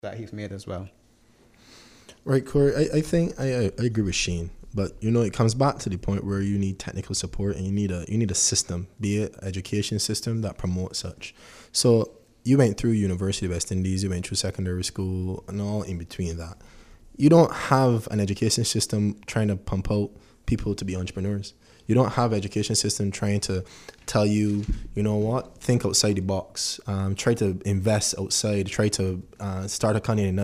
that he's made as well. Right, Corey. I think I agree with Shane, but it comes back to the point where you need technical support and you need a system, be it education system that promotes such. So you went through University of West Indies, you went through secondary school, and all in between that. You don't have an education system trying to pump out people to be entrepreneurs. You don't have education system trying to tell you, think outside the box, try to invest outside, try to start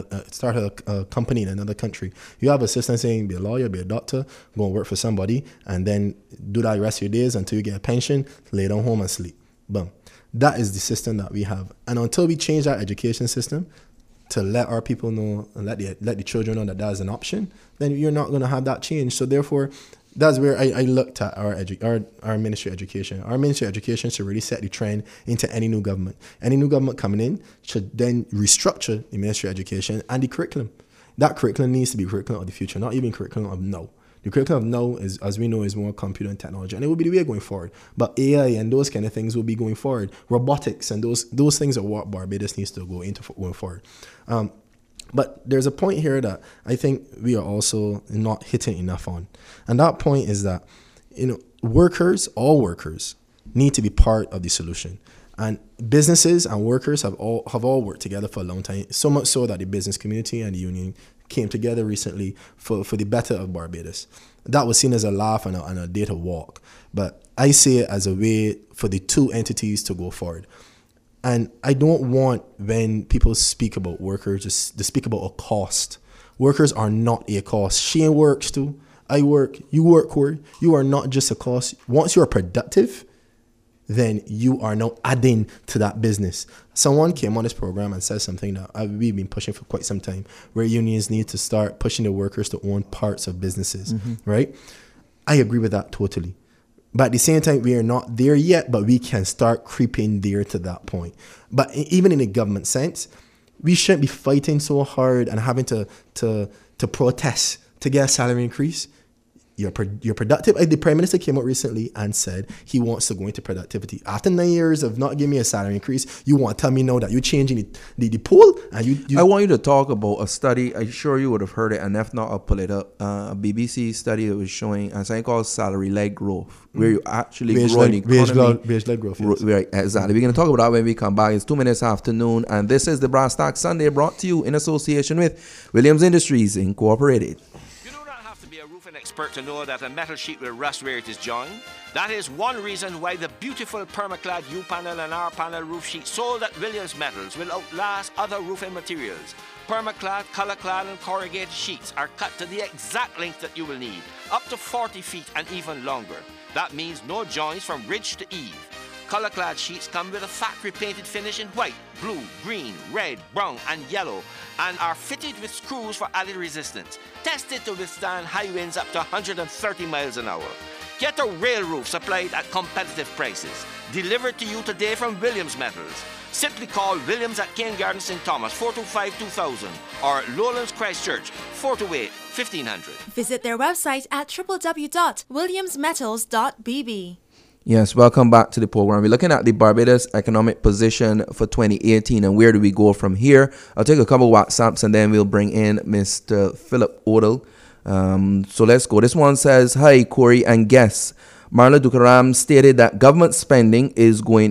a company in another country. You have a system saying be a lawyer, be a doctor, go and work for somebody, and then do that the rest of your days until you get a pension, lay down home and sleep. Boom. That is the system that we have. And until we change that education system to let our people know and let the children know that is an option, then you're not going to have that change. So therefore, that's where I looked at our Ministry of Education. Our Ministry of Education should really set the trend into any new government. Any new government coming in should then restructure the Ministry of Education and the curriculum. That curriculum needs to be curriculum of the future, not even curriculum of now. The curriculum of now is, as we know, is more computer and technology, and it will be the way going forward. But AI and those kind of things will be going forward. Robotics and those things are what Barbados needs to go into going forward. But there's a point here that I think we are also not hitting enough on. And that point is that, all workers need to be part of the solution. And businesses and workers have all worked together for a long time, so much so that the business community and the union came together recently for the better of Barbados. That was seen as a laugh and a day to walk. But I see it as a way for the two entities to go forward. And I don't want, when people speak about workers, to speak about a cost. Workers are not a cost. Shane works too. I work. You work, Corey. You are not just a cost. Once you are productive, then you are now adding to that business. Someone came on this program and said something that we've been pushing for quite some time, where unions need to start pushing the workers to own parts of businesses, right? I agree with that totally. But at the same time, we are not there yet, but we can start creeping there to that point. But even in a government sense, we shouldn't be fighting so hard and having to protest to get a salary increase. You're productive. The Prime Minister came out recently and said he wants to go into productivity. After 9 years of not giving me a salary increase, you want to tell me now that you're changing the poll? And you I want you to talk about a study. I'm sure you would have heard it, and if not, I'll pull it up. A BBC study that was showing something called salary-led growth, where you actually grow the economy. Wage-led growth, yes. Right, exactly. We're going to talk about that when we come back. It's 2 minutes after noon, and this is the Brass Tack Sunday, brought to you in association with Williams Industries Incorporated. Expert to know that a metal sheet will rust where it is joined. That is one reason why the beautiful Permaclad U-panel and R-panel roof sheets sold at Williams Metals will outlast other roofing materials. Permaclad, colorclad and corrugated sheets are cut to the exact length that you will need, up to 40 feet and even longer. That means no joints from ridge to eave. Color-clad sheets come with a factory-painted finish in white, blue, green, red, brown, and yellow, and are fitted with screws for added resistance, tested to withstand high winds up to 130 miles an hour. Get a rail roof supplied at competitive prices. Delivered to you today from Williams Metals. Simply call Williams at Kane Garden St. Thomas, 425-2000, or Lowlands Christchurch, 428-1500. Visit their website at www.williamsmetals.bb. Yes, welcome back to the program. We're looking at the Barbados economic position for 2018 and where do we go from here. I'll take a couple of WhatsApps and then we'll bring in Mr. Philip Odell. So let's go. This one says, hi, Corey and guests. Marla Dukaram stated that government spending is going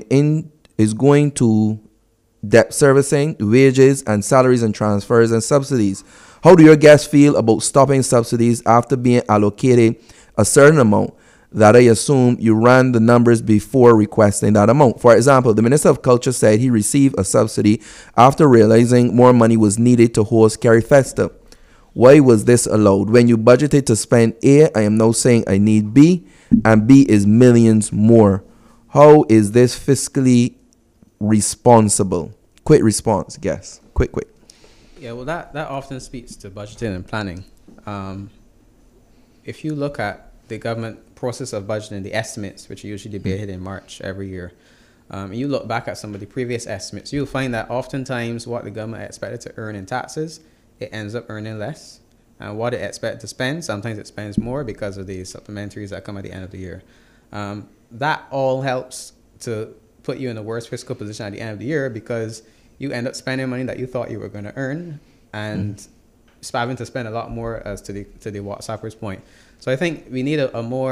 to debt servicing, wages and salaries and transfers and subsidies. How do your guests feel about stopping subsidies after being allocated a certain amount? That I assume you ran the numbers before requesting that amount. For example, the Minister of Culture said he received a subsidy after realizing more money was needed to host Kerry Festa. Why was this allowed? When you budgeted to spend A, I am now saying I need B, and B is millions more. How is this fiscally responsible? Quick response, guess. Quick. Yeah, well, that often speaks to budgeting and planning. If you look at the government process of budgeting, the estimates, which are usually debated in March every year, you look back at some of the previous estimates, you'll find that oftentimes what the government expected to earn in taxes, it ends up earning less. And what it expected to spend, sometimes it spends more because of the supplementaries that come at the end of the year. That all helps to put you in a worse fiscal position at the end of the year because you end up spending money that you thought you were going to earn, and having to spend a lot more, as to the WhatsApper's point. So I think we need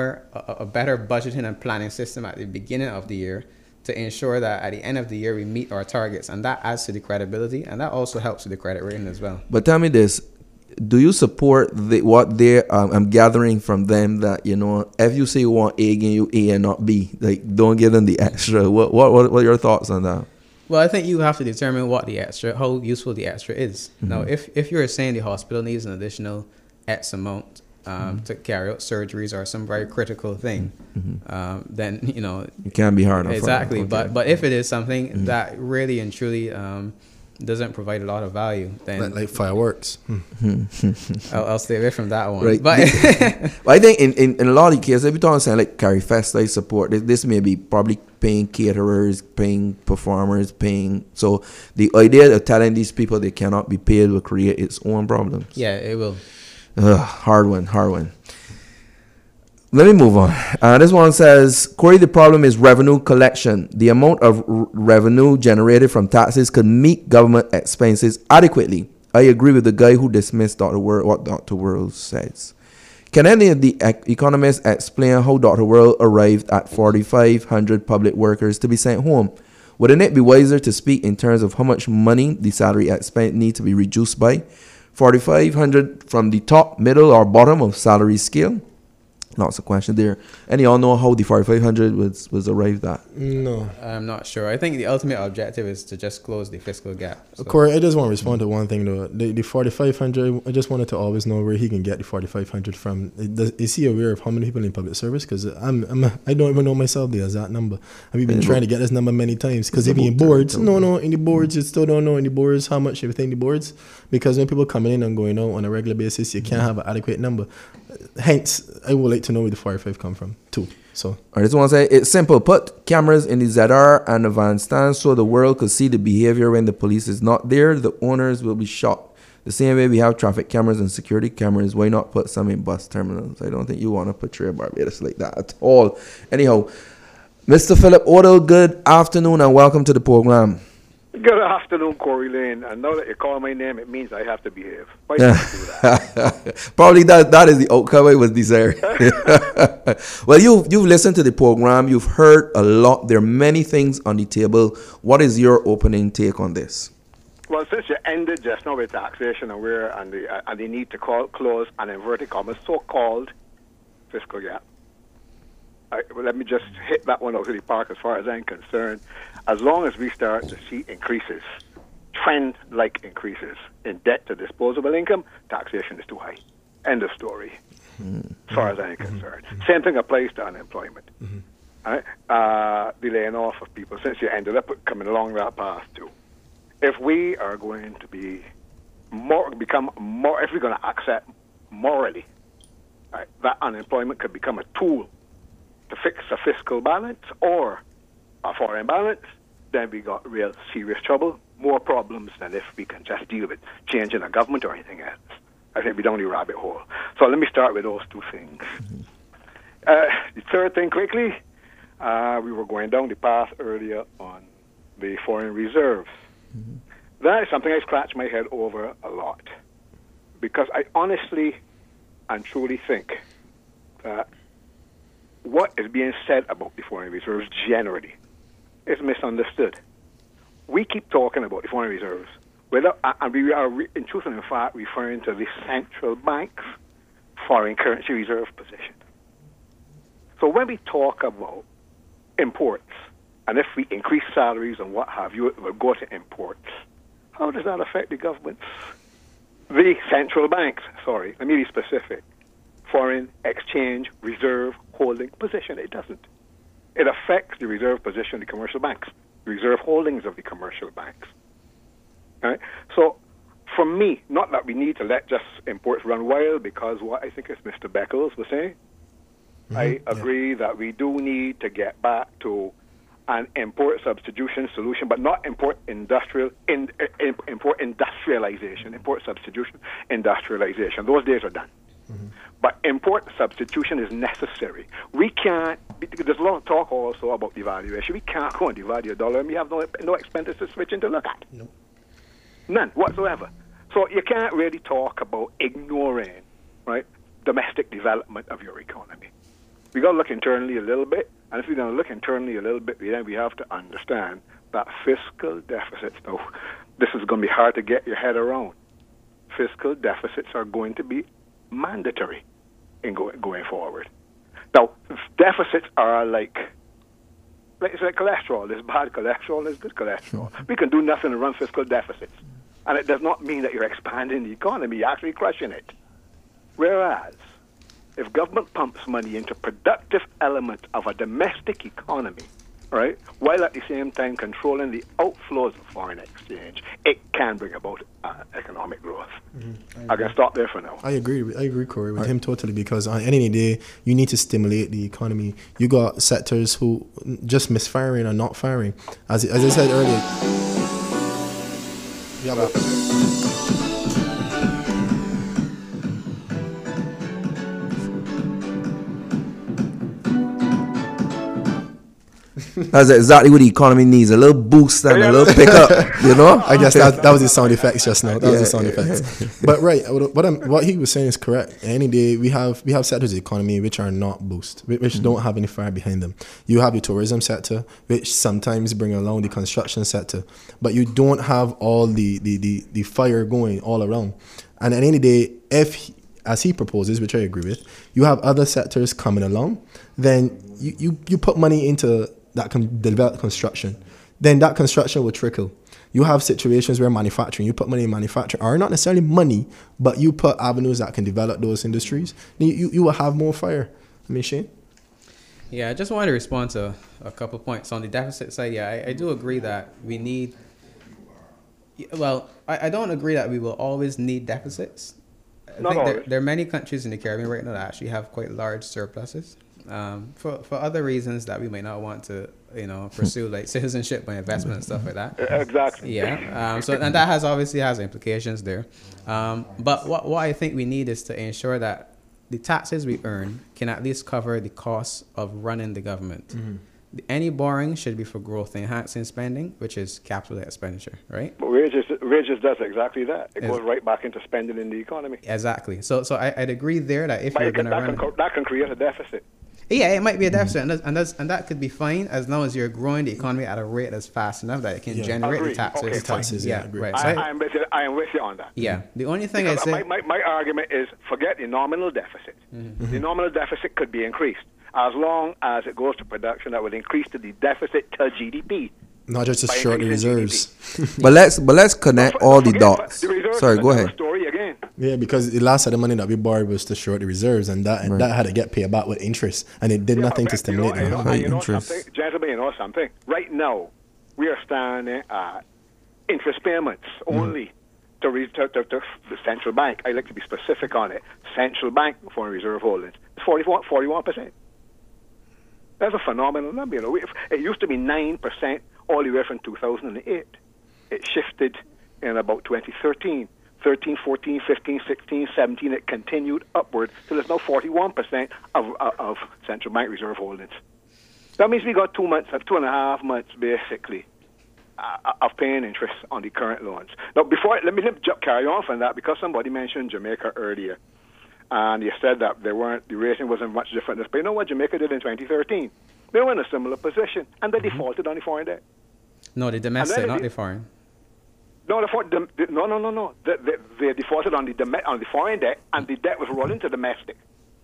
a better budgeting and planning system at the beginning of the year to ensure that at the end of the year we meet our targets, and that adds to the credibility, and that also helps with the credit rating as well. But tell me this: do you support what they're I'm gathering from them, that, you know, if you say you want A, give you A and not B, like, don't give them the extra? What are your thoughts on that? Well, I think you have to determine how useful the extra is. Now, if you're saying the hospital needs an additional X amount to carry out surgeries or some very critical thing, then, you know, it can be hard. Exactly. Okay. But if it is something that really and truly doesn't provide a lot of value, then like fireworks. I'll stay away from that one. Right. But I think in a lot of cases, if you're talking saying like Carry Fest, I support this may be probably paying caterers, paying performers, paying. So the idea of telling these people they cannot be paid will create its own problems. yeah, it will. Hard one. Let me move on. This one says, Corey, the problem is revenue collection. The amount of revenue generated from taxes could meet government expenses adequately. I agree with the guy who dismissed what Dr. World says. Can any of the economists explain how Dr. World arrived at 4,500 public workers to be sent home? Wouldn't it be wiser to speak in terms of how much money the salary expense need to be reduced by? 4,500 from the top, middle, or bottom of salary scale? Lots of questions there. And y'all know how the 4,500 was arrived at? No. I'm not sure. I think the ultimate objective is to just close the fiscal gap. So. Corey, I just want to respond to one thing though. The 4,500, I just wanted to always know where he can get the 4,500 from. Is he aware of how many people in public service? Because I don't even know myself the exact number. And we've been trying to get this number many times. Because if in boards, in the boards, you still don't know in the boards how much everything in the boards. Because when people coming in and going out on a regular basis, you can't have an adequate number. Hence, I would like to know where the 45 come from too. So I just want to say it's simple. Put cameras in the ZR and the van stand so the world could see the behavior when the police is not there. The owners will be shocked. The same way we have traffic cameras and security cameras, why not put some in bus terminals? I don't think you want to portray Barbados like that at all. Anyhow, Mr. Philip Odell, good afternoon and welcome to the program. Good afternoon, Corey Lane. And now that you call my name, it means I have to behave. Why should I do that? Probably that is the outcome I was desiring. Well, you've listened to the program. You've heard a lot. There are many things on the table. What is your opening take on this? Well, since you ended just now with taxation and the need to close an inverted commas so-called fiscal gap, let me just hit that one out to the park as far as I'm concerned. As long as we start to see increases, trend-like increases in debt to disposable income, taxation is too high. End of story, as far as I'm concerned. Same thing applies to unemployment. Right? The laying off of people, since you ended up coming along that path too. If we are going to if we're going to accept morally, right, that unemployment could become a tool to fix a fiscal balance or a foreign balance, then we got real serious trouble, more problems than if we can just deal with changing a government or anything else. I think we're down the rabbit hole. So let me start with those two things. The third thing quickly, we were going down the path earlier on the foreign reserves. That is something I scratch my head over a lot because I honestly and truly think that what is being said about the foreign reserves generally is misunderstood. We keep talking about the foreign reserves, and we are in truth and in fact referring to the central bank's foreign currency reserve position. So when we talk about imports, and if we increase salaries and what have you, it will go to imports, how does that affect the governments? The central banks, let me be specific, foreign exchange reserve holding position. It doesn't. It affects the reserve position of the commercial banks, the reserve holdings of the commercial banks. Right? So, for me, not that we need to let just imports run wild, because what I think is Mr. Beckles was saying, I agree that we do need to get back to an import substitution solution, but not import industrialization, import substitution industrialization. Those days are done. But import substitution is necessary. We can't, there's a lot of talk also about devaluation. We can't go and devalue a dollar and we have no expenses to switch in to look at. Nope. None whatsoever. So you can't really talk about ignoring, right, domestic development of your economy. We got to look internally a little bit, and if we're going to look internally a little bit, then we have to understand that fiscal deficits, now, this is going to be hard to get your head around. Fiscal deficits are going to be mandatory in going forward. Now, deficits are like it's like cholesterol. There's bad cholesterol, there's good cholesterol. We can do nothing to run fiscal deficits. And it does not mean that you're expanding the economy, you're actually crushing it. Whereas, if government pumps money into productive elements of a domestic economy, right, while at the same time controlling the outflows of foreign exchange, it can bring about economic growth. I can stop there for now. I agree, Corey, with him totally, because on any day, you need to stimulate the economy. You got sectors who just misfiring or not firing. As I said earlier, That's exactly what the economy needs, a little boost and a little pickup, you know? I guess that was the sound effects just now. That was the sound effects. But right, what he was saying is correct. Any day we have sectors of the economy which are not boost, which don't have any fire behind them. You have the tourism sector, which sometimes bring along the construction sector, but you don't have all the fire going all around. And at any day, if as he proposes, which I agree with, you have other sectors coming along, then you put money into that can develop construction, then that construction will trickle. You have situations where manufacturing, you put money in manufacturing, or not necessarily money, but you put avenues that can develop those industries, you will have more fire. I mean, Shane? Yeah, I just wanted to respond to a couple of points. On the deficit side, yeah, I do agree that we need, well, I don't agree that we will always need deficits. I think there are many countries in the Caribbean right now that actually have quite large surpluses. For other reasons that we may not want to, pursue, like citizenship and investment and stuff like that. Exactly. Yeah. And that obviously has implications there. But what I think we need is to ensure that the taxes we earn can at least cover the costs of running the government. Mm-hmm. Any borrowing should be for growth enhancing spending, which is capital expenditure, right? But wages does exactly that. It goes right back into spending in the economy. Exactly. So I'd agree there that if you're going to run that can create a deficit. Yeah, it might be a deficit, and that could be fine as long as you're growing the economy at a rate that's fast enough that it can generate the taxes. Okay, taxes, yeah, right. So I am with you on that. Yeah, the only thing I say, my argument is forget the nominal deficit. Mm-hmm. The nominal deficit could be increased as long as it goes to production that would increase to the deficit to GDP. Not just to short the reserves. but let's connect all the dots. Sorry, go ahead. Story again. Yeah, because the last of the money that we borrowed was to short the reserves, and that had to get paid back with interest, and it did nothing to stimulate the interest. Gentlemen, you know something? Right now, we are standing at interest payments only to the central bank. I like to be specific on it. Central bank foreign reserve holdings. It's 41%. That's a phenomenal number. It used to be 9% all the way from 2008. It shifted in about 2013. 13, 14, 15, 16, 17, it continued upward till it's now 41% of central bank reserve holdings. That means we got 2 months, 2.5 months basically of paying interest on the current loans. Now, let me carry on from that, because somebody mentioned Jamaica earlier, and you said that the rating wasn't much different. But you know what Jamaica did in 2013? They were in a similar position, and they defaulted on the foreign debt. No, the domestic, not the foreign. No, no. They defaulted on the foreign debt, and the debt was rolling to domestic.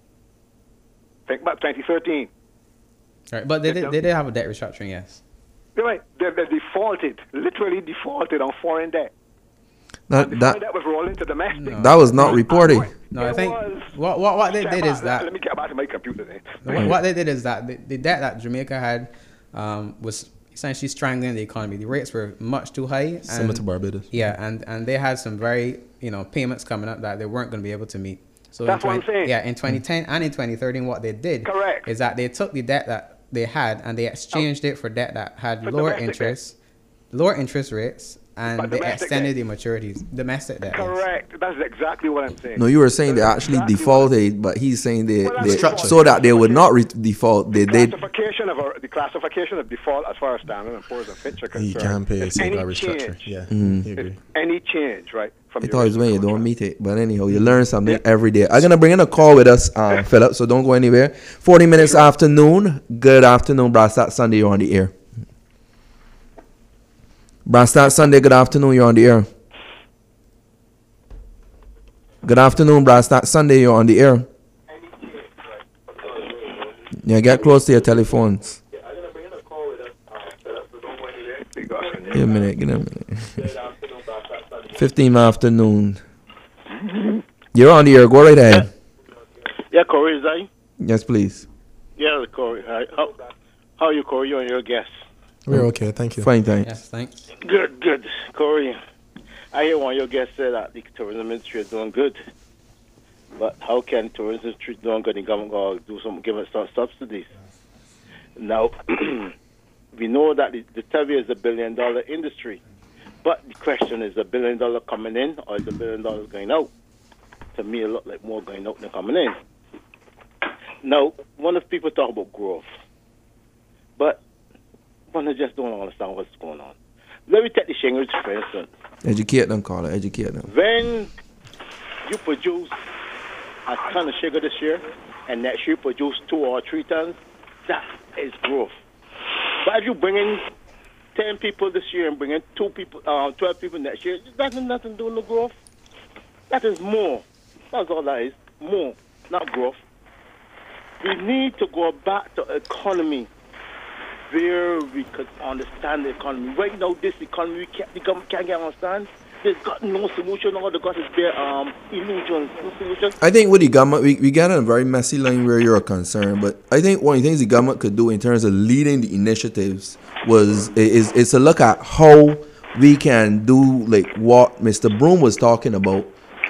Think about 2013. Right, but they did have a debt restructuring, yes. Right, they literally defaulted on foreign debt. That was rolling to domestic. No. That was not reported. No, I think what they did is that. Let me get back to my computer then. What they did is that the debt that Jamaica had was essentially strangling the economy. The rates were much too high. Similar to Barbados. Yeah, and they had some very payments coming up that they weren't going to be able to meet. So that's what I'm saying. Yeah, in 2010 and in 2013, what they did is that they took the debt that they had and they exchanged it for debt that had lower interest rates and But they domestic extended debt. the maturities. Domestic debt. Yes. Correct. That's exactly what I'm saying. No, you were saying they That's actually exactly defaulted, but he's saying Well, that's default. so that they would not default. They the classification of default as far as Standard & Poor's and Fitch are concerned. You can pay is safeguard any restructure. change. Yeah, Mm-hmm. you agree. It's any change, right? From It the always when you original don't contract. meet it. But anyhow, you learn something every day. I'm gonna bring in a call with us, Philip. So don't go anywhere. 40 minutes afternoon. Good afternoon, Brastat Sunday. You're on the air. Brastat Sunday. Good afternoon. You're on the air. Good afternoon, Brastat Sunday. You're on the air. Yeah, get close to your telephones. Give a minute. 15 afternoon. You're on the air. Go right ahead. Yeah, Corey, is that you? Yes, please. Yeah, Corey. Hi. How are you, Corey? You and your guests? We're okay, thank you. Fine, thanks. Yes, thanks. Good. Corey, I hear one of your guests say that the tourism industry is doing good. But how can tourism industry doing good and government go do some, give us some subsidies? Now, we know that the TV is $1 billion industry. But the question is, $1 billion coming in or is $1 billion going out? To me, it looks like more going out than coming in. Now, one of people talk about growth. But one just don't understand what's going on. Let me take the shingles, for instance. Educate them, caller. Educate them. When you produce a ton of sugar this year, and next year produce 2 or 3 tons, that is growth. But if you bring in 10 people this year and bring in 12 people next year, that has nothing to do with the growth. That is more. That's all that is. More, not growth. We need to go back to economy where we could understand the economy. Right now, this economy, the government can't get understand. There's got no solution. All they got is bare illusions, no solution. I think with the government, we got a very messy line where you're concerned. But I think one of the things the government could do in terms of leading the initiatives is to look at how we can do like what Mr. Broom was talking about.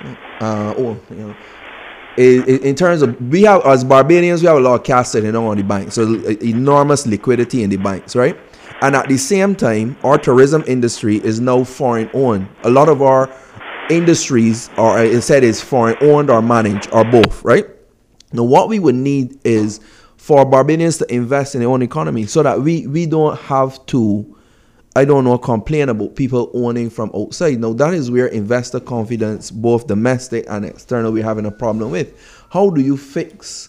In terms of, we have, as Barbadians, we have a lot of cash sitting on the bank, so enormous liquidity in the banks, right? And at the same time, our tourism industry is now foreign owned. A lot of our industries are, it said, is foreign owned or managed or both, right? Now, what we would need is for Barbadians to invest in their own economy so that we don't have to, complain about people owning from outside. Now, that is where investor confidence, both domestic and external, we're having a problem with. How do you fix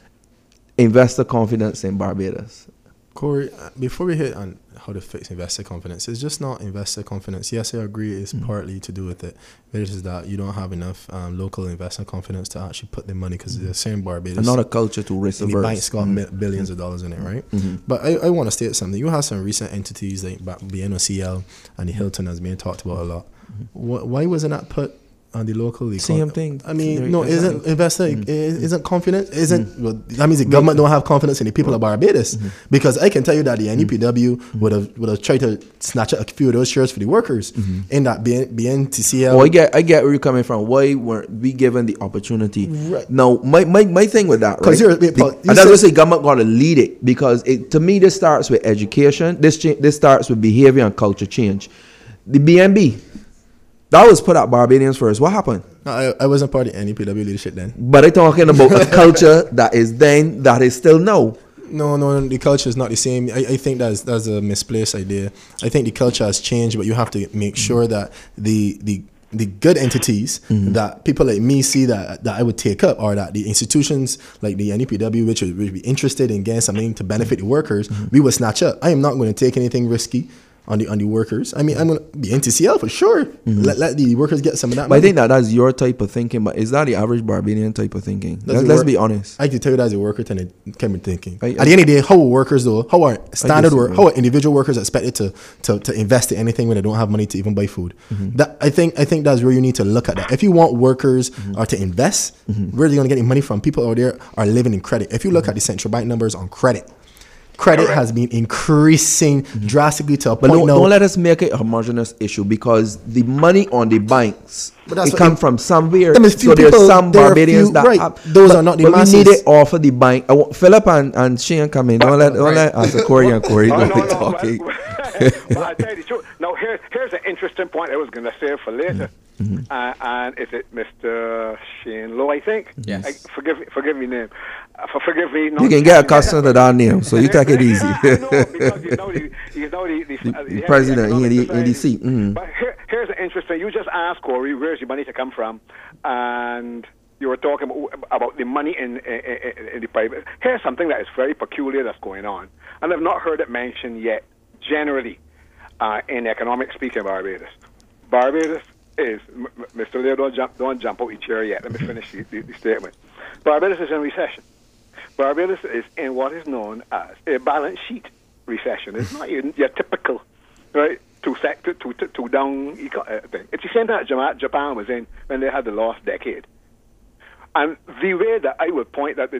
investor confidence in Barbados? Corey, before we hit on how to fix investor confidence, it's just not investor confidence. Yes, I agree it's partly to do with it. It is that you don't have enough local investor confidence to actually put their money, because they're saying Barbados. And not a culture to risk and the averse. bank's got billions of dollars in it, right? But I want to state something. You have some recent entities like BNOCL and the Hilton has been talked about a lot. Why wasn't that put on the local economy? Same thing. I mean, no, isn't investor isn't confident? Well, that means the government don't have confidence in the people of Barbados, because I can tell you that the NEPW would have tried to snatch a few of those shares for the workers in that BNTCL. Oh, I get where you're coming from. Why weren't we given the opportunity? Right. Now, my thing with that, right? You And that's why I say government got to lead it, because to me this starts with education. This starts with behavior and culture change. The BNB. That was put out Barbadians first. What happened? I wasn't part of the NEPW leadership then. But I'm talking about a culture that is then, that is still now. No, the culture is not the same. I think that's a misplaced idea. I think the culture has changed, but you have to make sure that the good entities that people like me see that I would take up, or that the institutions like the NEPW, which would be interested in getting something to benefit the workers, we would snatch up. I am not going to take anything risky on the workers. I mean, I'm going to be NTCL for sure. Let the workers get some of that But money. I think that's your type of thinking. But is that the average Barbadian type of thinking? Let's be honest. I can tell you that as a worker, and it can be thinking. At I- the end of the day, how are workers though? How are standard disagree. work? How are individual workers expected to invest in anything when they don't have money to even buy food? That I think that's where you need to look at that. If you want workers or to invest, where are they going to get the money from? People out there are living in credit. If you look at the central bank numbers on credit has been increasing drastically to a But point now. don't let us make it a homogeneous issue, because the money on the banks, But that's it what comes from somewhere. Them is few So there's people, some there are Barbadians few- that right. have, Those but- are not the but masses. we need it off of the bank. Philip and Shane come in. Don't let us Corey and Corey No, don't be no, talking. But I tell you the truth. Now, here's an interesting point I was going to save for later. And is it Mr. Shane Lowe, I think? Yes. Forgive me name. Forgive me. You can get accustomed to that name, so you take it easy. I know, because you know the president in the society. seat. But here's an interesting. You just asked Corey, where's your money to come from, and you were talking about the money in the private. Here's something that is very peculiar that's going on, and I've not heard it mentioned yet. Generally, in economic speaking, Barbados is Mr. Leo. Don't jump out your chair yet. Let me finish the statement. Barbados is in recession. Barbados is in what is known as a balance sheet recession. It's not your typical, right, two down thing. It's the same thing that Japan was in when they had the last decade. And the way that I would point that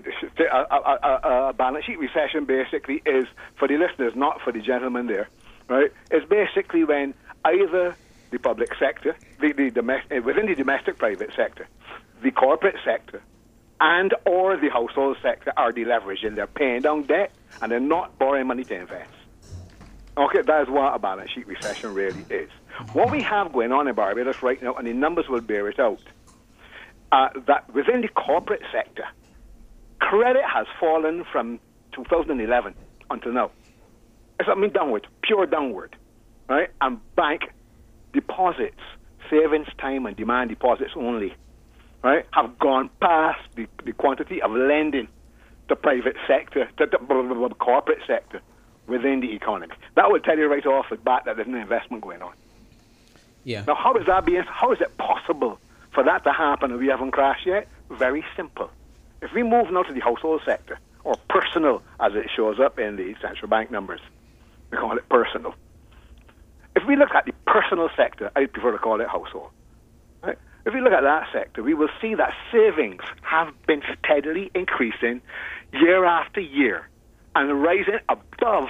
a balance sheet recession basically is, for the listeners, not for the gentleman there, right, is basically when either the public sector, within the domestic private sector, the corporate sector, and or the household sector are deleveraging. They're paying down debt and they're not borrowing money to invest. Okay, that is what a balance sheet recession really is. What we have going on in Barbados right now, and the numbers will bear it out, that within the corporate sector, credit has fallen from 2011 until now. It's downward, pure downward, right? And bank deposits, savings time and demand deposits only, right, have gone past the quantity of lending to private sector, to the corporate sector within the economy. That will tell you right off the bat that there's no investment going on. Yeah. Now, how is it possible for that to happen and we haven't crashed yet? Very simple. If we move now to the household sector, or personal as it shows up in the central bank numbers, we call it personal. If we look at the personal sector, I prefer to call it household. Right? If we look at that sector, we will see that savings have been steadily increasing year after year and rising above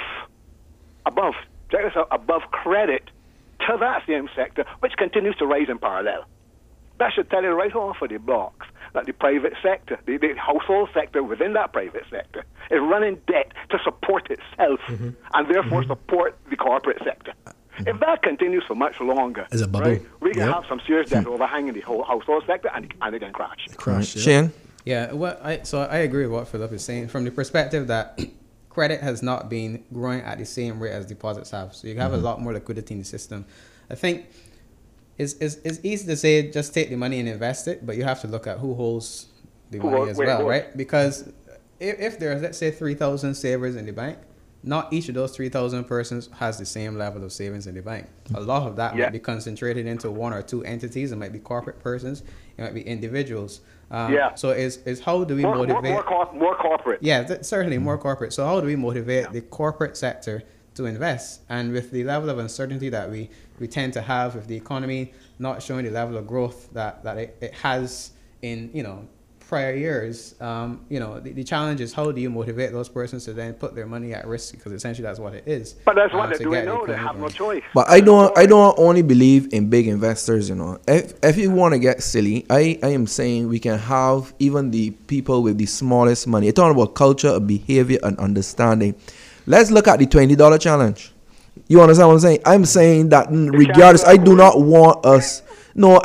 credit to that same sector, which continues to rise in parallel. That should tell you right off of the blocks that the private sector, the household sector within that private sector, is running debt to support itself and therefore support the corporate sector. If that continues for much longer, right, we can have some serious debt overhanging the whole household sector and it can crash. Shane? Yeah, so I agree with what Philip is saying from the perspective that credit has not been growing at the same rate as deposits have. So you have a lot more liquidity in the system. I think it's easy to say just take the money and invest it, but you have to look at who holds the money as well, right? Because if there's, let's say, 3,000 savers in the bank, not each of those 3,000 persons has the same level of savings in the bank. A lot of that might be concentrated into one or two entities. It might be corporate persons. It might be individuals. So is how do we motivate... More corporate. Yeah, certainly more corporate. So how do we motivate the corporate sector to invest? And with the level of uncertainty that we tend to have, with the economy not showing the level of growth that it has in, prior years, the challenge is how do you motivate those persons to then put their money at risk, because essentially that's what it is. But that's what they're doing now. They have no choice. But I don't only believe in big investors. If you want to get silly, I am saying we can have even the people with the smallest money. You're talking about culture, of behavior, and understanding. Let's look at the $20 challenge. You understand what I'm saying? I'm saying that regardless, I do not want us. No,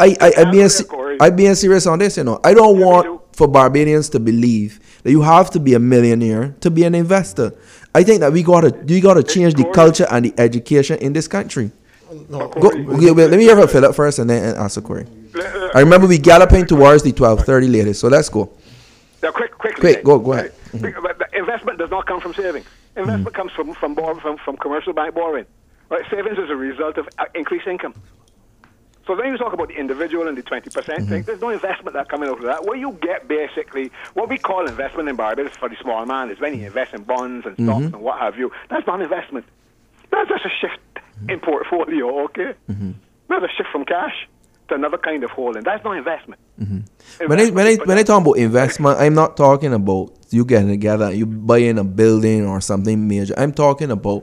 I being serious on this. I don't want for Barbadians to believe that you have to be a millionaire to be an investor. I think that we gotta change the culture and the education in this country. Let me hear from Philip first and then answer Corey. I remember we galloping towards the 12:30 latest, so let's go. Quick, go ahead. But investment does not come from savings. Investment comes from commercial bank borrowing. Right? Savings is a result of increased income. So then you talk about the individual and the 20% thing. There's no investment that coming out of that. What you get basically, what we call investment in Barbados for the small man is when you invest in bonds and stocks and what have you. That's not investment. That's just a shift in portfolio, okay? That's a shift from cash to another kind of holding. That's not investment. When I talk about investment, I'm not talking about you getting together, you buying a building or something major. I'm talking about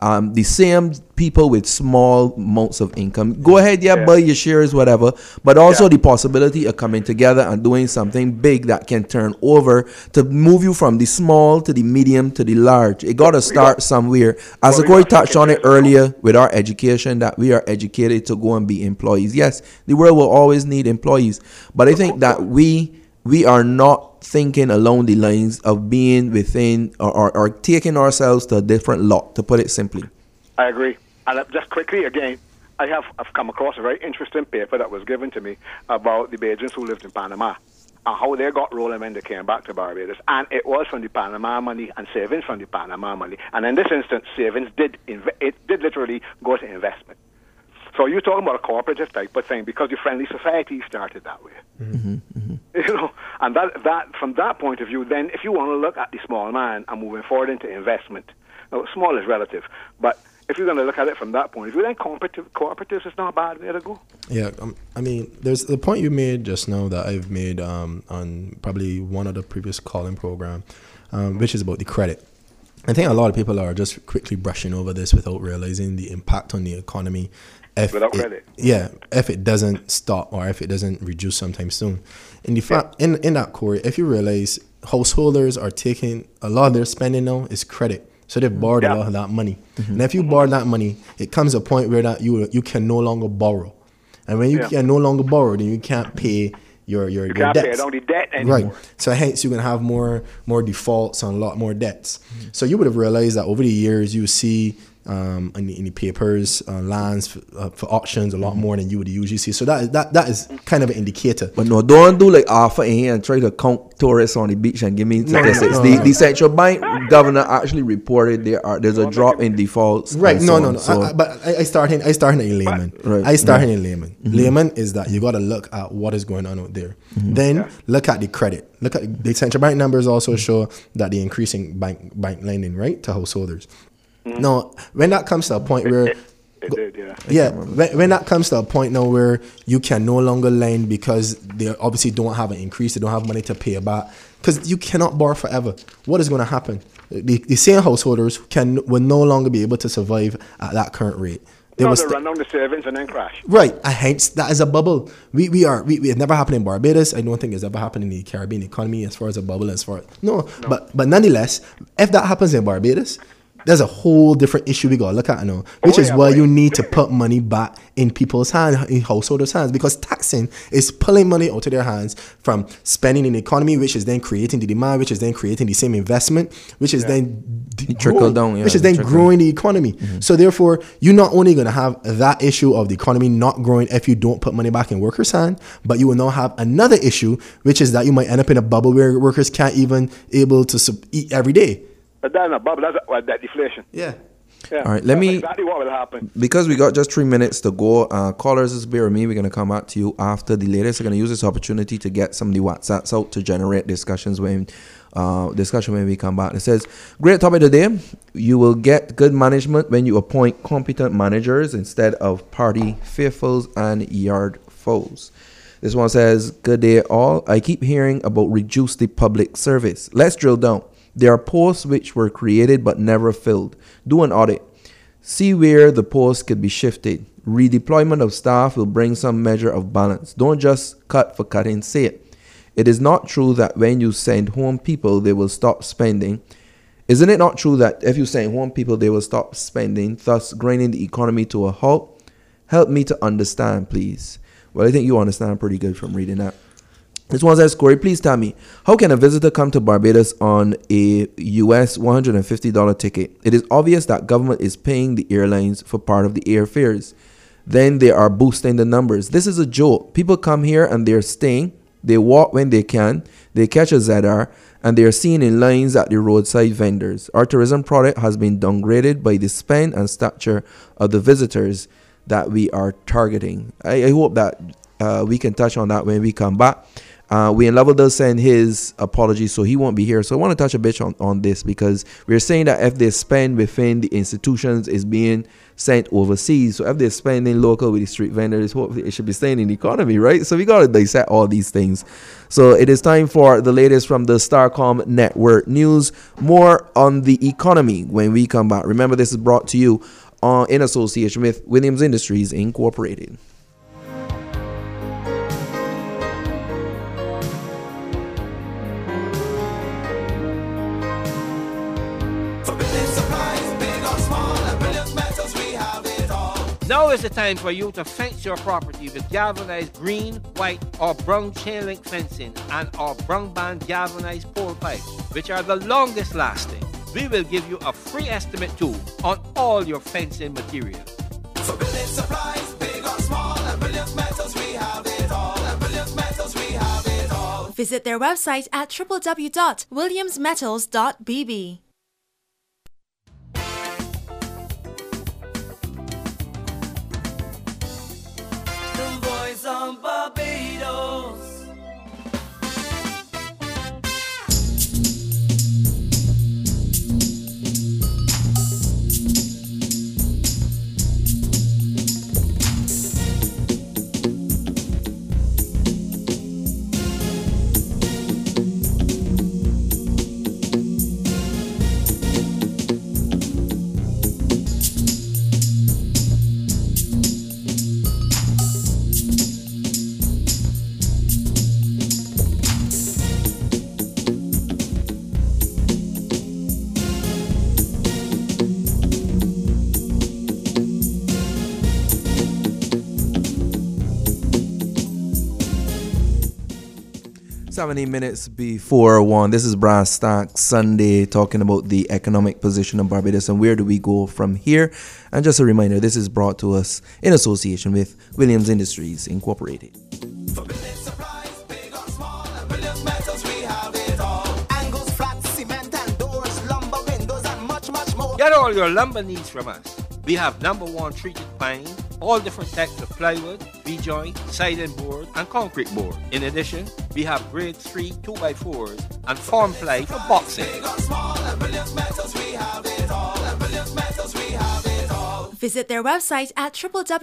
the same people with small amounts of income. Go ahead, buy your shares, whatever. But also the possibility of coming together and doing something big that can turn over to move you from the small to the medium to the large. It got to start somewhere. As Corey touched on it earlier with our education, that we are educated to go and be employees. Yes, the world will always need employees. But I think that we are not thinking along the lines of being within or taking ourselves to a different lot, to put it simply. I agree. And just quickly, again, I've come across a very interesting paper that was given to me about the Bajans who lived in Panama and how they got rolling when they came back to Barbados. And it was from the Panama money and savings from the Panama money. And in this instance, savings did literally go to investment. So you're talking about a cooperative type of thing because the friendly society started that way. Mm-hmm, mm-hmm. You know, and that from that point of view, then if you want to look at the small man and moving forward into investment, now small is relative, but if you're going to look at it from that point of view, then cooperatives is not a bad way to go. Yeah, I mean, there's the point you made just now that I've made on probably one of the previous calling program, which is about the credit. I think a lot of people are just quickly brushing over this without realizing the impact on the economy. Without credit. Yeah, if it doesn't stop or if it doesn't reduce sometime soon. In the fact, in that core, if you realize householders are taking a lot of their spending now is credit. So they've borrowed a lot of that money. Mm-hmm. And if you borrow that money, it comes a point where that you can no longer borrow. And when you can no longer borrow, then you can't pay your can't debts. pay on the debt anymore. Right. So hence you're gonna have more defaults and a lot more debts. Mm-hmm. So you would have realized that over the years you see in the papers, lands for auctions a lot more than you would usually see. So that is kind of an indicator. But no, don't do like Alpha in here and try to count tourists on the beach and give me statistics. The central bank governor actually reported there's a drop in defaults. Right? No. So but I start in layman. Right. I start in layman. Mm-hmm. Layman is that you got to look at what is going on out there. Mm-hmm. Then look at the credit. Look at the central bank numbers also show that the increasing bank lending right to householders. Mm-hmm. Now, when that comes to a point where when that comes to a point now where you can no longer lend because they obviously don't have an increase, they don't have money to pay back, because you cannot borrow forever. What is going to happen? The same householders will no longer be able to survive at that current rate. They run down the savings and then crash. Right, and hence that is a bubble. We it never happened in Barbados. I don't think it's ever happened in the Caribbean economy as far as a bubble. But nonetheless, if that happens in Barbados, there's a whole different issue we gotta look at now, which is why you need to put money back in people's hands, in householders' hands, because taxing is pulling money out of their hands from spending in the economy, which is then creating the demand, which is then creating the same investment, which is then growing the economy. Mm-hmm. So therefore, you're not only gonna have that issue of the economy not growing if you don't put money back in workers' hands, but you will now have another issue, which is that you might end up in a bubble where workers can't even able to eat every day. But that's not bubble, that's that deflation. Yeah. All right, let me... exactly what will happen. Because we got just 3 minutes to go, callers, just bear with me. We're going to come out to you after the latest. We're going to use this opportunity to get some of the WhatsApps out to generate discussion when we come back. It says, great topic today. You will get good management when you appoint competent managers instead of party faithfuls and yard foes. This one says, good day all. I keep hearing about reduce the public service. Let's drill down. There are posts which were created but never filled. Do an audit. See where the posts could be shifted. Redeployment of staff will bring some measure of balance. Don't just cut for cutting's sake. It is not true that when you send home people, they will stop spending. Isn't it not true that if you send home people, they will stop spending, thus grinding the economy to a halt? Help me to understand, please. Well, I think you understand pretty good from reading that. This one says, Corey, please tell me, how can a visitor come to Barbados on a US $150 ticket? It is obvious that government is paying the airlines for part of the airfares. Then they are boosting the numbers. This is a joke. People come here and they're staying. They walk when they can. They catch a ZR and they are seen in lines at the roadside vendors. Our tourism product has been downgraded by the spend and stature of the visitors that we are targeting. I hope that we can touch on that when we come back. Wayne Lovell does send his apologies, so he won't be here. So I want to touch a bit on this, because we're saying that if they spend within the institutions, is being sent overseas. So if they're spending local with the street vendors, hopefully it should be staying in the economy, right? So we got to dissect all these things. So it is time for the latest from the Starcom Network News. More on the economy when we come back. Remember, this is brought to you in association with Williams Industries Incorporated. Now is the time for you to fence your property with galvanized green, white, or brown chain link fencing and our brown band galvanized pole pipes, which are the longest lasting. We will give you a free estimate too on all your fencing material. For building supplies, big or small, at Williams Metals we have it all. At Williams Metals we have it all. Visit their website at www.williamsmetals.bb. On Barbados. Minutes before 1. This is Brass Stack Sunday, talking about the economic position of Barbados and where do we go from here. And just a reminder, this is brought to us in association with Williams Industries Incorporated. For building supplies, big or small, at Williams Metals we have it all. Angles, flats, cement and doors, lumber, windows and much, much more. Get all your lumber needs from us. We have #1 treated pine, all different types of plywood, V-joint, siding board, and concrete board. In addition, we have grade 3 2x4s and form ply for boxing. Big or small, at Williams Metals we have it all. At Williams Metals we have it all. Visit their website at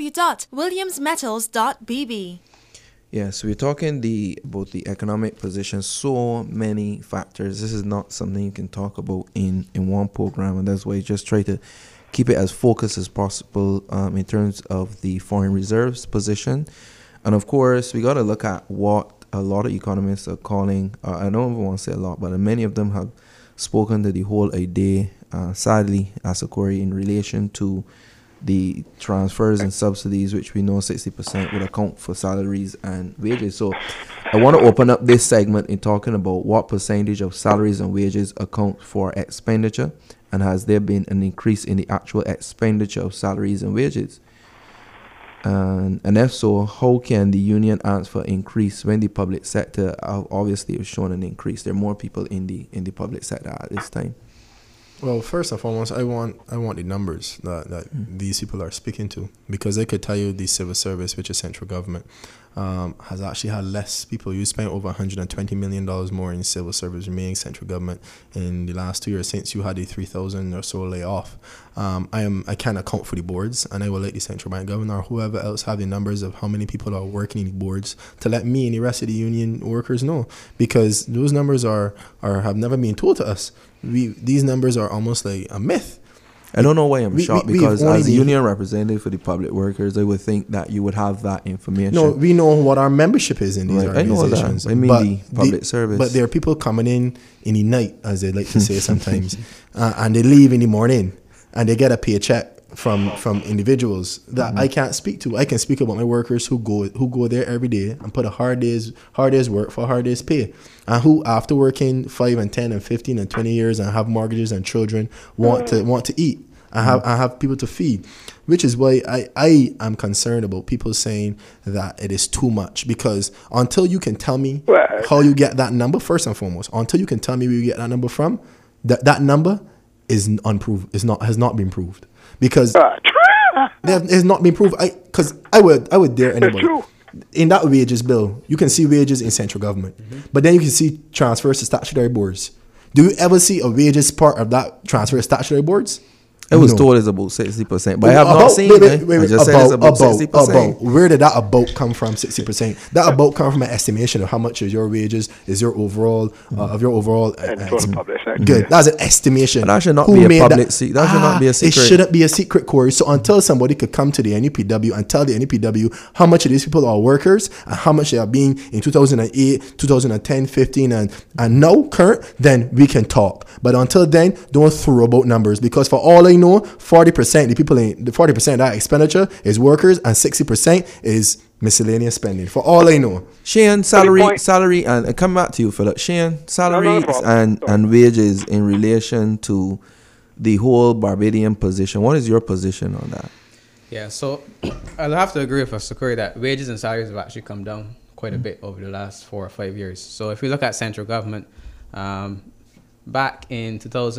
www.williamsmetals.bb. Yes, we're talking about the economic position. So many factors. This is not something you can talk about in one program, and that's why you just try to keep it as focused as possible in terms of the foreign reserves position. And of course, we got to look at what a lot of economists are calling, I don't even want to say a lot, but many of them have spoken to the whole idea, sadly, Asakori, in relation to the transfers and subsidies, which we know 60% would account for salaries and wages. So I want to open up this segment in talking about what percentage of salaries and wages account for expenditure, and has there been an increase in the actual expenditure of salaries and wages? And if so, how can the union ask for increase when the public sector obviously has shown an increase? There are more people in the public sector at this time. Well, first and foremost, I want the numbers that these people are speaking to, because I could tell you the civil service, which is central government, has actually had less people. You spent over $120 million more in civil service remaining central government in the last 2 years since you had the 3,000 or so layoff. I can't account for the boards, and I will let the central bank governor or whoever else have the numbers of how many people are working in the boards to let me and the rest of the union workers know, because those numbers are have never been told to us. These numbers are almost like a myth. I don't know why I'm shocked, because as a union representative for the public workers, I would think that you would have that information. No, we know what our membership is in these organizations. I know that. I mean, the public service. But there are people coming in the night, as they like to say sometimes, and they leave in the morning, and they get a paycheck from individuals that I can't speak to. I can speak about my workers who go there every day and put a hard day's work for a hard day's pay, and who, after working 5 and 10 and 15 and 20 years and have mortgages and children, want to eat. I have people to feed, which is why I am concerned about people saying that it is too much, because until you can tell me how you get that number, first and foremost, until you can tell me where you get that number from, that number is unproved, has not been proved, because it has not been proved. I would dare anybody. in that wages bill, you can see wages in central government, but then you can see transfers to statutory boards. Do you ever see a wages part of that transfer to statutory boards? It was No. told it's about 60%, but I have not seen it. I just said it's about 60%. Where did that about come from? 60%. That about come from an estimation of how much is your wages, is your overall of your overall. And for the public sector. Good. That's an estimation. But that should not Who be a made public that should not be a secret. It shouldn't be a secret, Corey. So until somebody could come to the NUPW and tell the NUPW how much of these people are workers and how much they are being in 2008, 2010, 15, and now current, then we can talk. But until then, don't throw about numbers, because for all I know, 40% the 40% of that expenditure is workers and 60% is miscellaneous spending. For all I know. Shane, salary, and come back to you, Philip. Shane, salaries and wages in relation to the whole Barbadian position. What is your position on that? Yeah, so I'll have to agree with Sakuri that wages and salaries have actually come down quite a bit over the last 4 or 5 years. So if you look at central government, back in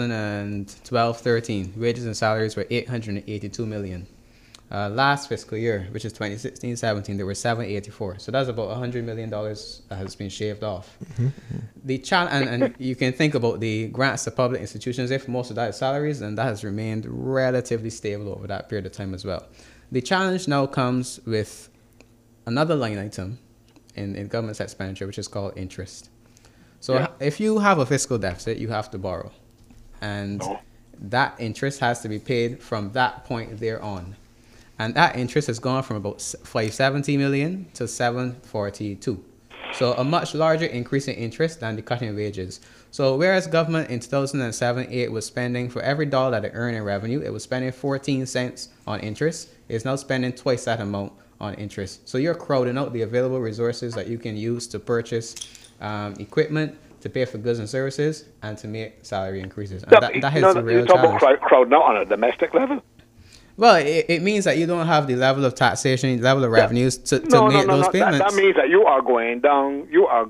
2012-13, wages and salaries were 882 million. Last fiscal year, which is 2016-17, there were 784. So that's about $100 million that has been shaved off. The and you can think about the grants to public institutions. If most of that is salaries, and that has remained relatively stable over that period of time as well. The challenge now comes with another line item in government's expenditure, which is called interest. So if you have a fiscal deficit, you have to borrow. And that interest has to be paid from that point there on. And that interest has gone from about 570 million to 742. So a much larger increase in interest than the cut in wages. So whereas government in 2007-8 was spending, for every dollar that it earned in revenue, it was spending 14 cents on interest, it's now spending twice that amount on interest. So you're crowding out the available resources that you can use to purchase equipment, to pay for goods and services, and to make salary increases. And that is the real challenge. Crowding out on a domestic level? Well, it means that you don't have the level of taxation, the level of revenues to make those payments. That means that you are going down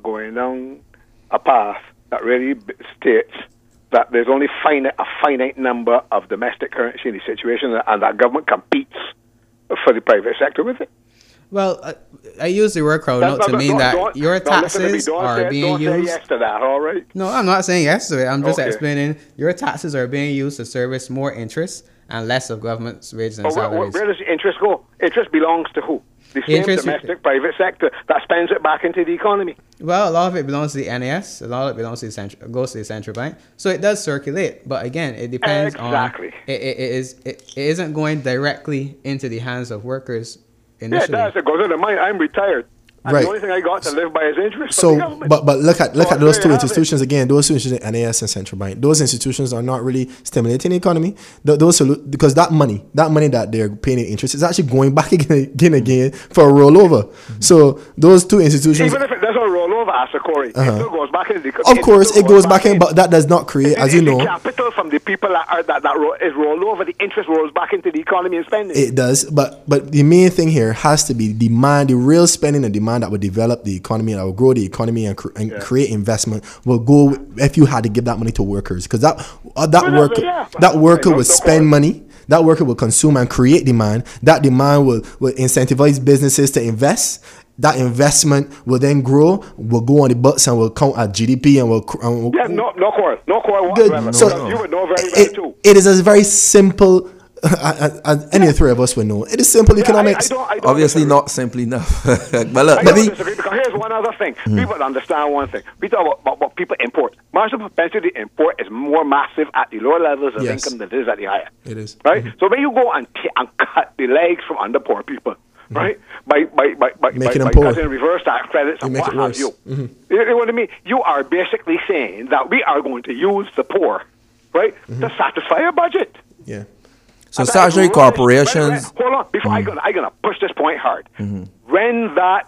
a path that really states that there's only a finite number of domestic currency in the situation, and that government competes for the private sector with it. Well, I use the word crowd out to mean that your taxes are being used. Don't say yes to that, all right? No, I'm not saying yes to it. I'm just explaining your taxes are being used to service more interest and less of government's wages and salaries. Where does the interest go? Interest belongs to who? The same domestic private sector that spends it back into the economy. Well, a lot of it belongs to the NAS. A lot of it belongs to goes to the central bank. So it does circulate, but again, it depends on. It isn't going directly into the hands of workers initially. Yeah, it does. It goes into mine. I'm retired. And Right. the only thing I got to live by is interest. So, from the government. but look at So those there two you have institutions again. Those two institutions, NAS and central bank. Those institutions are not really stimulating the economy. Because that money that they're paying in interest is actually going back again for a rollover. So those two institutions. Even if it doesn't roll over, Corey, it still goes back in the Of course, it goes back in, but that does not create, as you know. The capital from the people that is rolled over, the interest rolls back into the economy and spending. It does, but the main thing here has to be demand. The real spending and demand that would develop the economy, that will grow the economy and create investment, will go if you had to give that money to workers, because that worker will spend money. That worker will consume and create demand. That demand will incentivize businesses to invest. That investment will then grow, will go on the books and will count at GDP and will. No quarrel Good. whatsoever. So You would know very well too. it is a very simple. Any of the three of us would know. It is simple economics. I don't Obviously disagree. not simple enough. But look, I don't disagree, because here's one other thing. People understand one thing. We talk about what people import. Marginal propensity to import is more massive at the lower levels of income than it is at the higher. It is. Right? So when you go and cut the legs from under poor people, right? By Making them poor. cutting reverse tax credits and make what it have worse. you. You know what I mean? You are basically saying that we are going to use the poor, right, to satisfy a budget. Yeah. so statutory corporations. Hold on, before I'm gonna push this point hard. When that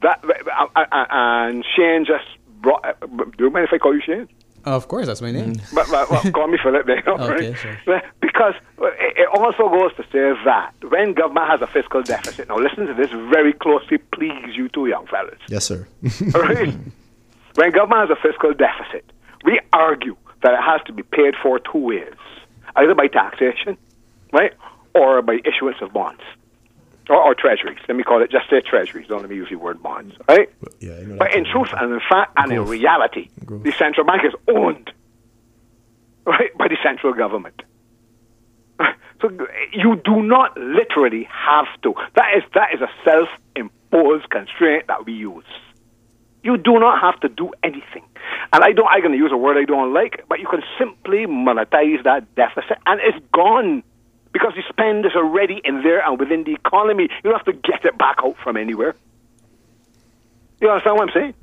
and Shane just brought. Do you mind if I call you Shane? Of course, that's my name. But call me Philip there, Okay, right? sure. Because it also goes to say that when government has a fiscal deficit, now listen to this very closely, please, you two young fellas. Yes, sir. All right? When government has a fiscal deficit, we argue that it has to be paid for two ways, either by taxation, right, or by issuance of bonds. or treasuries. Let me call it just say treasuries. Don't let me use the word bonds, right? Yeah, I know But that. in truth and in fact and in Growth. reality, Growth. the central bank is owned, right, by the central government. So you do not literally have to. That is a self-imposed constraint that we use. You do not have to do anything. And I'm going to use a word I don't like, but you can simply monetize that deficit, and it's gone because the spend is already in there and within the economy. You don't have to get it back out from anywhere. You understand what I'm saying?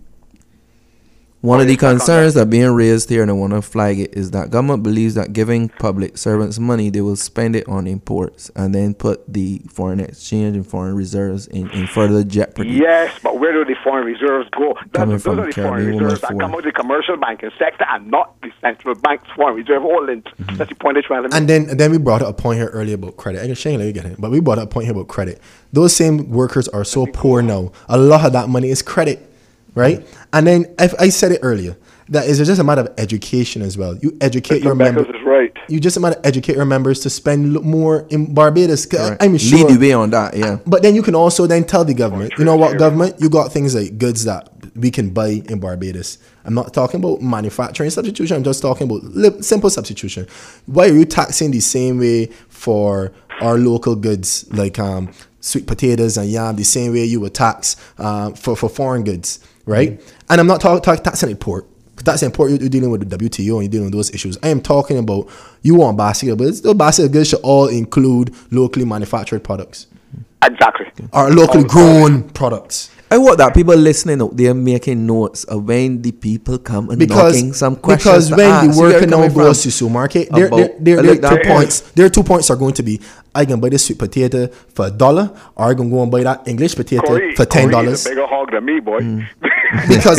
One of the concerns that being raised here, and I want to flag it, is that government believes that giving public servants money, they will spend it on imports and then put the foreign exchange and foreign reserves in further jeopardy. Yes, but where do the foreign reserves go? Coming Those from are the foreign Caribbean reserves that Women come out of the commercial banking sector and not the central bank's foreign reserve holdings. That's the point I'm trying to make. And then we brought up a point here earlier about credit. And Shane, let you get it. But we brought up a point here about credit. Those same workers are so poor now. A lot of that money is credit, right? And then I said it earlier. That is just a matter of education as well. You educate your members. Beckles is right. You just a matter of educate your members to spend more in Barbados. Correct. I'm sure. Lead the way on that, yeah. But then you can also then tell the government, you know what, government, you got things like goods that we can buy in Barbados. I'm not talking about manufacturing substitution. I'm just talking about simple substitution. Why are you taxing the same way for our local goods like sweet potatoes and yam, the same way you would tax for foreign goods, right? And I'm not taxing import. That's important. You're dealing with the WTO and you're dealing with those issues. I am talking about you want basket, but the basket of goods should all include locally manufactured products Exactly. or locally grown products. I want that people listening out there making notes of when the people come and Because knocking some questions. because when the you get worker where now coming goes from. to supermarket, About- there I like are 2 that. points. There are 2 points are going to be I can buy this sweet potato for $1, or I can go and buy that English potato for $10. Corey is a bigger hog than me, boy. Because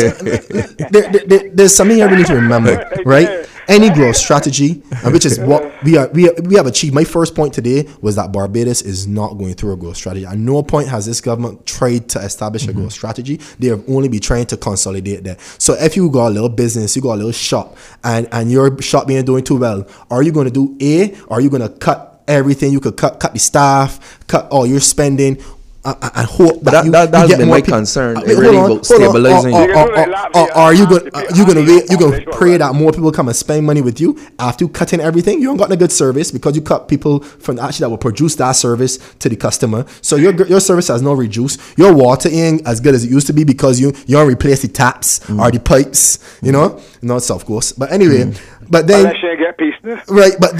there's something here we need to remember, right? Any growth strategy, and which is what we have achieved. My first point today was that Barbados is not going through a growth strategy. At no point has this government tried to establish a growth strategy. They have only been trying to consolidate that. So if you got a little business, you got a little shop, and your shop ain't doing too well, are you going to do A? Or are you going to cut everything? You could cut the staff, cut all your spending, and hope But you that has get been more my people. concern. Wait, It really hold on, about hold on. stabilizing. Or are you gonna pray that more people come and spend money with you after you cutting everything? You don't got a good service because you cut people from actually that will produce that service to the customer. So your service has no reduced. Your water ain't as good as it used to be because you don't replace the taps or the pipes. You know, not of course. But anyway, but then. Unless you get peace. Right, but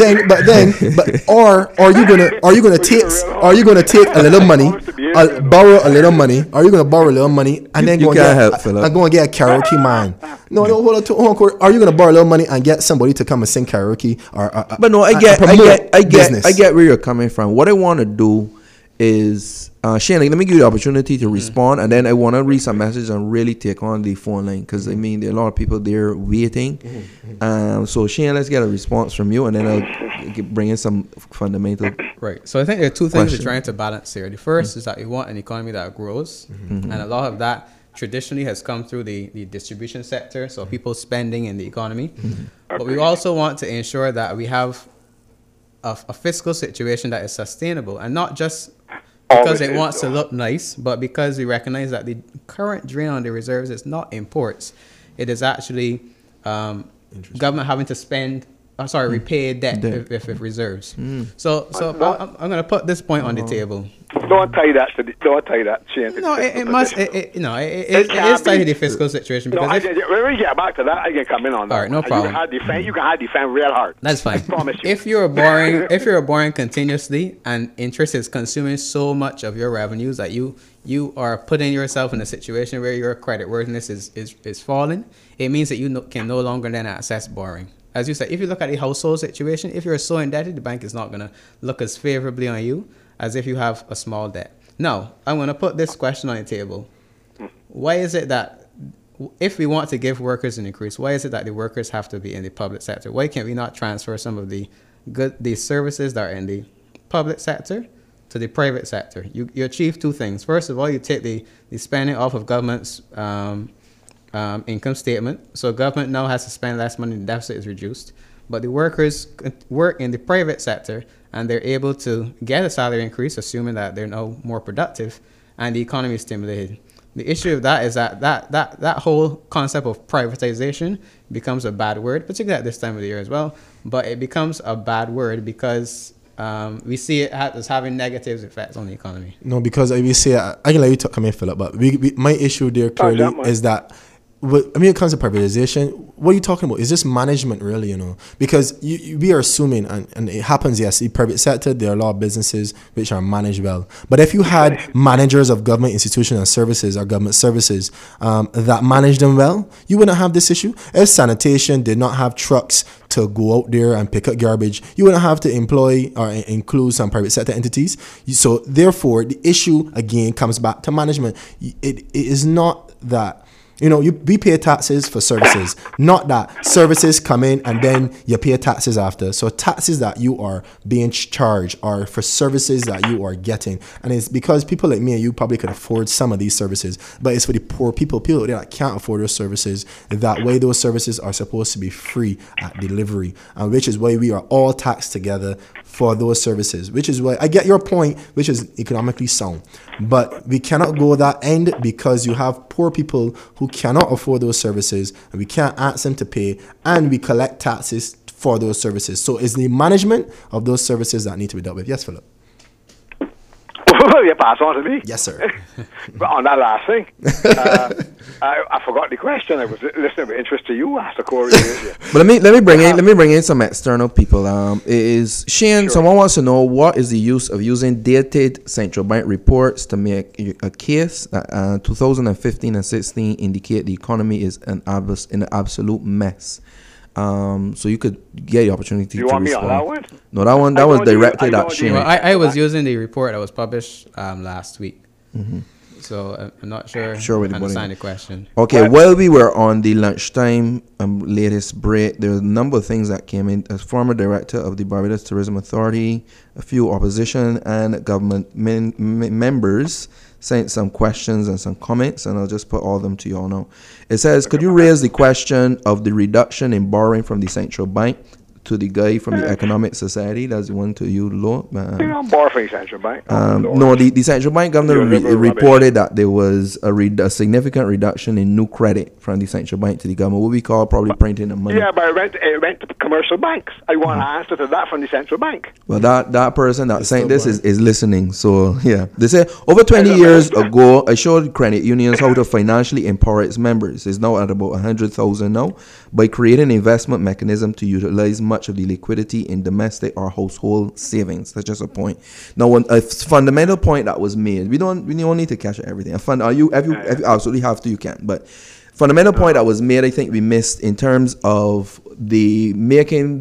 are you gonna take a little money, borrow a little money? Are you gonna borrow a little money and then You go and can't get help, Philip. and go and get a karaoke man? No, hold on, Corey. Are you gonna borrow a little money and get somebody to come and sing karaoke or? But no, I get where you're coming from. What I want to do is, Shane, let me give you the opportunity to respond, and then I want to read some messages and really take on the phone line because I mean there are a lot of people there waiting. So Shane, let's get a response from you, and then I'll bring in some fundamental. Right. So I think there are two things Question. we're trying to balance here. The first is that you want an economy that grows, and a lot of that traditionally has come through the distribution sector, so people spending in the economy. But we also want to ensure that we have a fiscal situation that is sustainable, and not just because it wants to look nice, but because we recognize that the current drain on the reserves is not imports. It is actually government having to spend, repay debt if reserves. So I'm going to put this point on the table. Don't tie that, Shane. No, it is tied to the fiscal situation because when we get back to that, I can come in on that. All right, no problem. You can defend real hard. That's fine. I promise you. If you're borrowing continuously and interest is consuming so much of your revenues that you are putting yourself in a situation where your credit worthiness is falling, it means that you can no longer then access borrowing. As you said, if you look at the household situation, if you're so indebted, the bank is not going to look as favorably on you as if you have a small debt. Now, I'm going to put this question on the table. Why is it that if we want to give workers an increase, why is it that the workers have to be in the public sector? Why can't we not transfer some of the services that are in the public sector to the private sector? You achieve two things. First of all, you take the spending off of government's income statement. So government now has to spend less money, the deficit is reduced. But the workers work in the private sector and they're able to get a salary increase, assuming that they're now more productive, and the economy is stimulated. The issue of that is that whole concept of privatization becomes a bad word, particularly at this time of the year as well. But it becomes a bad word because we see it as having negative effects on the economy. No, because we say I can let you come in, Philip. But my issue there clearly is that when it comes to privatization, what are you talking about? Is this management really, you know? Because we are assuming, and it happens, yes, the private sector, there are a lot of businesses which are managed well. But if you had managers of government institutions and services or government services that manage them well, you wouldn't have this issue. If sanitation did not have trucks to go out there and pick up garbage, you wouldn't have to employ or include some private sector entities. So therefore, the issue again comes back to management. It is not that, you know, we pay taxes for services, not that services come in and then you pay taxes after. So taxes that you are being charged are for services that you are getting. And it's because people like me and you probably could afford some of these services, but it's for the poor people that can't afford those services. That way those services are supposed to be free at delivery, which is why we are all taxed together for those services, which is why I get your point, which is economically sound. But we cannot go that end because you have poor people who cannot afford those services and we can't ask them to pay, and we collect taxes for those services. So it's the management of those services that need to be dealt with. Yes, Philip. You pass on to me. Yes, sir. But on that last thing, I forgot the question. I was listening with interest to you, Master Corey. But let me bring in some external people. Is Shane? Sure. Someone wants to know what is the use of using dated central bank reports to make a case that 2015 and 16 indicate the economy is in an absolute mess. So you could get the opportunity to respond. You want me on that one? No, that was directed at Shane. Well, I was using the report that was published last week. Mm-hmm. So I'm not sure I understand the question. Okay, while we were on the lunchtime latest break, there were a number of things that came in. As former director of the Barbados Tourism Authority, a few opposition and government members sent some questions and some comments, and I'll just put all of them to you all now. It says, could you raise the question of the reduction in borrowing from the central bank to the guy from the Economic Society? That's the one to you, Lord. I'm borrowing from the central bank. No, the central bank governor reported that there was a significant reduction in new credit from the central bank to the government, what we call probably printing of money. Yeah, but it went to commercial banks. I want an answer to that from the central bank. Well, that person that saying this is listening. So, yeah. They say, over 20 years ago, I showed credit unions how to financially empower its members. It's now at about 100,000 now, by creating an investment mechanism to utilize much of the liquidity in domestic or household savings. That's just a point. Now, a fundamental point that was made, we don't need to catch everything. If you absolutely have to, you can. But fundamental point that was made, I think we missed in terms of the making